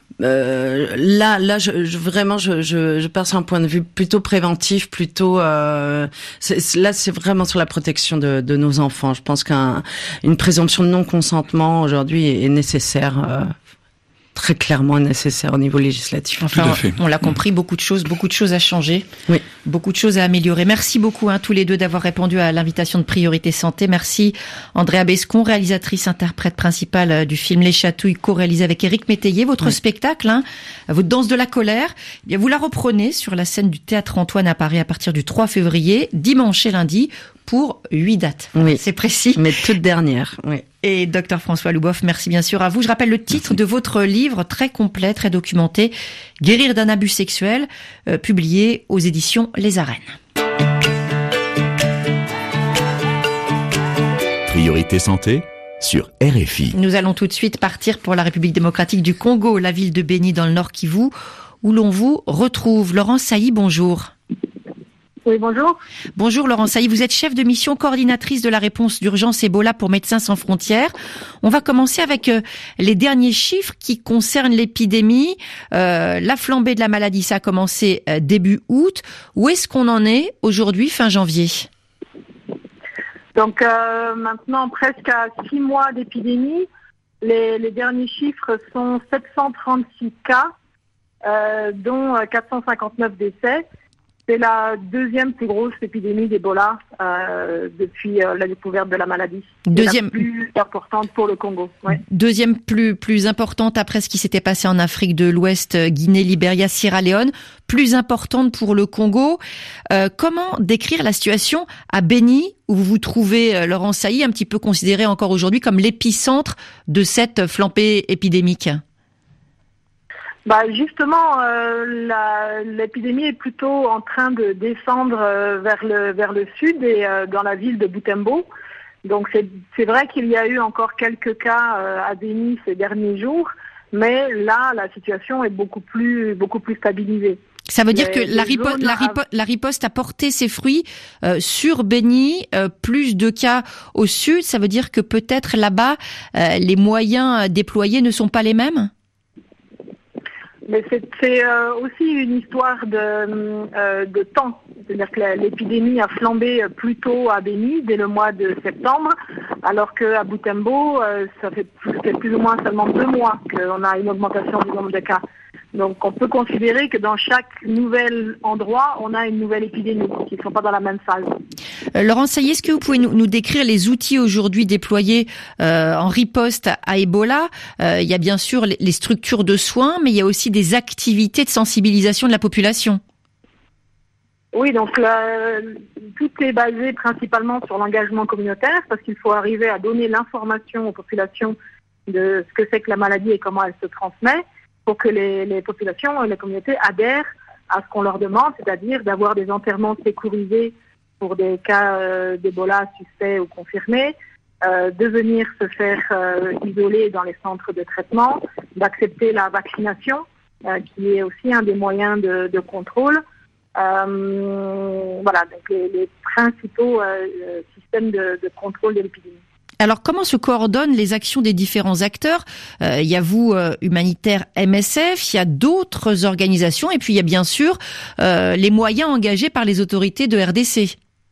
euh, là, là, je, je, vraiment, je, je, je pars sur un point de vue plutôt préventif, plutôt. Euh, c'est, là, c'est vraiment sur la protection de, de nos enfants. Je pense qu'une présomption de non-consentement aujourd'hui est, est nécessaire. Euh, très clairement nécessaire au niveau législatif. Enfin, on l'a compris, beaucoup de choses, beaucoup de choses à changer, oui. beaucoup de choses à améliorer. Merci beaucoup, hein, tous les deux, d'avoir répondu à l'invitation de Priorité Santé. Merci, Andrea Bescon, réalisatrice, interprète principale du film Les Chatouilles, co-réalisé avec Éric Métayer. Votre oui. spectacle, hein, votre danse de la colère, eh bien, vous la reprenez sur la scène du Théâtre Antoine à Paris à partir du trois février, dimanche et lundi, pour huit dates. Oui. C'est précis. Mais toute dernière, oui. Et docteur François Louboff, merci bien sûr à vous. Je rappelle le titre merci. de votre livre, très complet, très documenté, Guérir d'un abus sexuel, euh, publié aux éditions Les Arènes. Priorité santé sur R F I. Nous allons tout de suite partir pour la République démocratique du Congo, la ville de Béni dans le Nord Kivu, où l'on vous retrouve. Laurence Sailly, bonjour. Oui, bonjour. Bonjour Laurence Sailly, vous êtes chef de mission coordinatrice de la réponse d'urgence Ebola pour Médecins sans frontières. On va commencer avec euh, les derniers chiffres qui concernent l'épidémie. Euh, la flambée de la maladie, ça a commencé euh, début août. Où est-ce qu'on en est aujourd'hui, fin janvier ? Donc euh, maintenant, presque à six mois d'épidémie, les, les derniers chiffres sont sept cent trente-six cas, euh, dont quatre cent cinquante-neuf décès. C'est la deuxième plus grosse épidémie d'Ebola euh, depuis euh, la découverte de la maladie. Deuxième la plus importante pour le Congo. Ouais. Deuxième plus plus importante après ce qui s'était passé en Afrique de l'Ouest, Guinée, Libéria, Sierra Leone. Plus importante pour le Congo. Euh, comment décrire la situation à Béni, où vous vous trouvez, Laurence Sailly, un petit peu considéré encore aujourd'hui comme l'épicentre de cette flambée épidémique ? Bah justement, euh, la, l'épidémie est plutôt en train de descendre euh, vers le vers le sud et euh, dans la ville de Butembo. Donc c'est c'est vrai qu'il y a eu encore quelques cas euh, à Béni ces derniers jours, mais là la situation est beaucoup plus beaucoup plus stabilisée. Ça veut dire les, que la, ripo- la, ripo- la riposte a porté ses fruits euh, sur Béni, euh, plus de cas au sud. Ça veut dire que peut-être là-bas euh, les moyens déployés ne sont pas les mêmes. Mais c'est, c'est euh, aussi une histoire de, euh, de temps. C'est-à-dire que la, l'épidémie a flambé plus tôt à Béni, dès le mois de septembre, alors qu'à Butembo, euh, ça fait, ça fait plus ou moins seulement deux mois qu'on a une augmentation du nombre de cas. Donc on peut considérer que dans chaque nouvel endroit, on a une nouvelle épidémie, qui ne sont pas dans la même phase. Euh, Laurence Sailly, est-ce que vous pouvez nous, nous décrire les outils aujourd'hui déployés euh, en riposte à Ebola ? euh, Il y a bien sûr les, les structures de soins, mais il y a aussi des activités de sensibilisation de la population. Oui, donc là, tout est basé principalement sur l'engagement communautaire, parce qu'il faut arriver à donner l'information aux populations de ce que c'est que la maladie et comment elle se transmet. pour que les, les populations et les communautés adhèrent à ce qu'on leur demande, c'est-à-dire d'avoir des enterrements sécurisés pour des cas euh, d'Ebola suspects ou confirmés, euh, de venir se faire euh, isoler dans les centres de traitement, d'accepter la vaccination, euh, qui est aussi un des moyens de, de contrôle. Euh, voilà, donc les, les principaux euh, systèmes de, de contrôle de l'épidémie. Alors, comment se coordonnent les actions des différents acteurs ? euh, Il y a vous, euh, humanitaire M S F, il y a d'autres organisations, et puis il y a bien sûr euh, les moyens engagés par les autorités de R D C.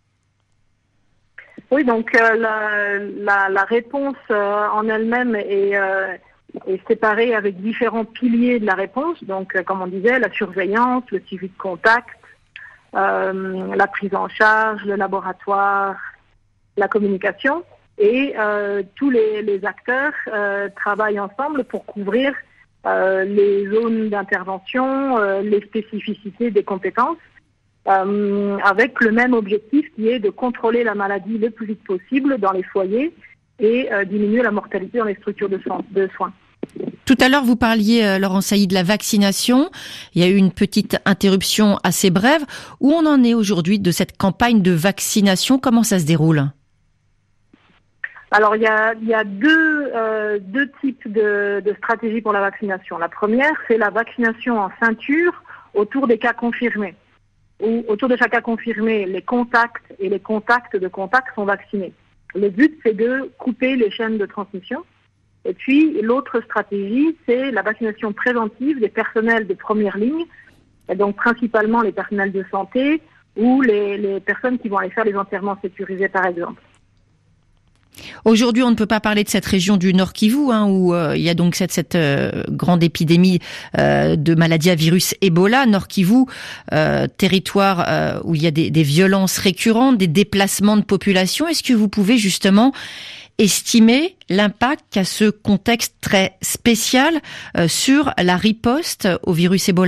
Oui, donc euh, la, la, la réponse euh, en elle-même est, euh, est séparée avec différents piliers de la réponse. Donc, euh, comme on disait, la surveillance, le suivi de contact, euh, la prise en charge, le laboratoire, la communication. Et euh, tous les, les acteurs euh, travaillent ensemble pour couvrir euh, les zones d'intervention, euh, les spécificités des compétences, euh, avec le même objectif qui est de contrôler la maladie le plus vite possible dans les foyers et euh, diminuer la mortalité dans les structures de soins. De soins. Tout à l'heure, vous parliez, euh, Laurent Sailly, de la vaccination. Il y a eu une petite interruption assez brève. Où on en est aujourd'hui de cette campagne de vaccination ? Comment ça se déroule ? Alors, il y a, il y a deux, euh, deux types de, de stratégies pour la vaccination. La première, c'est la vaccination en ceinture autour des cas confirmés. Où, autour de chaque cas confirmé, les contacts et les contacts de contacts sont vaccinés. Le but, c'est de couper les chaînes de transmission. Et puis, l'autre stratégie, c'est la vaccination préventive des personnels de première ligne, et donc principalement les personnels de santé ou les, les personnes qui vont aller faire les enterrements sécurisés, par exemple. Aujourd'hui, on ne peut pas parler de cette région du Nord Kivu, hein, où euh, il y a donc cette, cette euh, grande épidémie euh, de maladie à virus Ebola. Nord Kivu, euh, territoire euh, où il y a des, des violences récurrentes, des déplacements de population. Est-ce que vous pouvez justement estimer l'impact qu'a ce contexte très spécial euh, sur la riposte au virus Ebola ?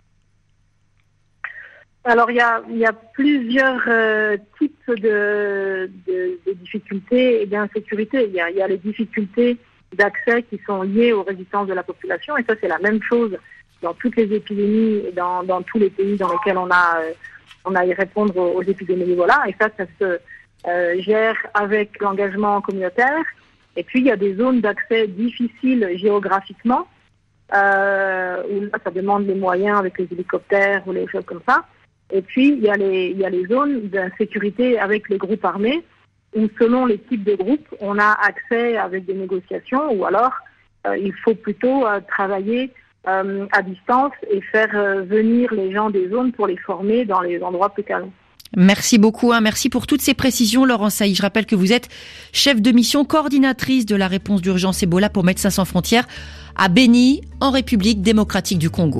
Alors, il y a, il y a plusieurs euh, types de, de, de difficultés et d'insécurité. Il y a, il y a les difficultés d'accès qui sont liées aux résistances de la population, et ça, c'est la même chose dans toutes les épidémies et dans, dans tous les pays dans lesquels on a, euh, on a à y répondre aux, aux épidémies d'Ebola. Et ça, ça se euh, gère avec l'engagement communautaire. Et puis, il y a des zones d'accès difficiles géographiquement, euh, où là, ça demande les moyens avec les hélicoptères ou les choses comme ça. Et puis, il y a les, il y a les zones d'insécurité avec les groupes armés, où selon les types de groupes, on a accès avec des négociations, ou alors euh, il faut plutôt euh, travailler euh, à distance et faire euh, venir les gens des zones pour les former dans les endroits plus calmes. Merci beaucoup, hein. Merci pour toutes ces précisions, Laurent Sailly. Je rappelle que vous êtes chef de mission coordinatrice de la réponse d'urgence Ebola pour Médecins sans frontières à Béni, en République démocratique du Congo.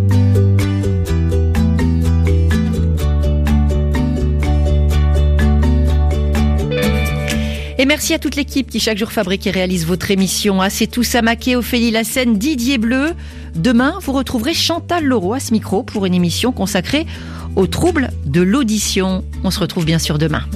Et merci à toute l'équipe qui chaque jour fabrique et réalise votre émission. Ah, c'est tout Samaké, Ophélie Lassène, Didier Bleu. Demain, vous retrouverez Chantal Leroux à ce micro pour une émission consacrée aux troubles de l'audition. On se retrouve bien sûr demain.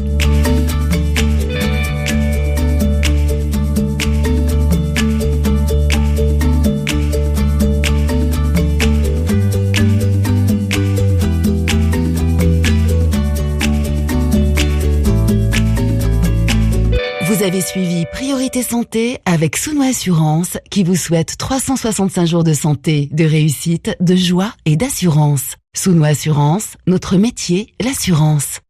Vous avez suivi Priorité Santé avec Souno Assurance qui vous souhaite trois cent soixante-cinq jours de santé, de réussite, de joie et d'assurance. Souno Assurance, notre métier, l'assurance.